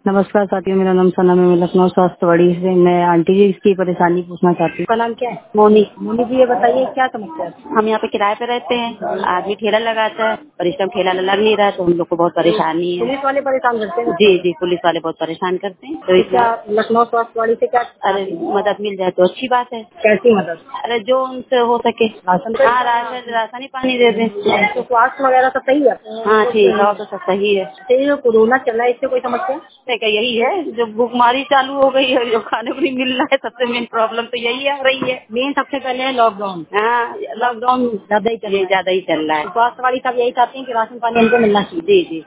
नमस्कार साथियों, मेरा नाम सनम है। मैं लखनऊ स्वास्थ्यवाड़ी से मैं आंटी जी इसकी परेशानी पूछना चाहती हूँ। आपका नाम क्या है? मोनी। मोनी जी, ये बताइए क्या समस्या है? हम यहाँ पे किराए पे रहते हैं। आदमी ठेला लगाता है पर इस टाइम ठेला लग नहीं रहा है तो हम लोग को बहुत परेशानी है। पुलिस वाले परेशान करते हैं? जी जी, पुलिस वाले बहुत परेशान करते हैं। तो क्या लखनऊ स्वास्थ्यवाड़ी से क्या? अरे मदद मिल जाए तो अच्छी बात है। कैसी मदद? अरे जो उनसे हो सके। राशन? हाँ, राशन ही पानी दे दें। तो स्वास्थ्य वगैरह सब सही है? हाँ ठीक है, और तो सब सही है। ये जो कोरोना चल रहा है इससे कोई समस्या? नहीं, क्या यही है जो भूखमारी चालू हो गई है, जो खाने को नहीं मिल रहा है, सबसे मेन प्रॉब्लम तो यही आ रही है। मेन सबसे पहले है लॉकडाउन। हाँ, लॉकडाउन ज्यादा ही चल रहा है। ज्यादा ही चल रहा है। स्वास्थ्यवाड़ी सब यही चाहते हैं कि राशन पानी इनको मिलना चाहिए। जी जी।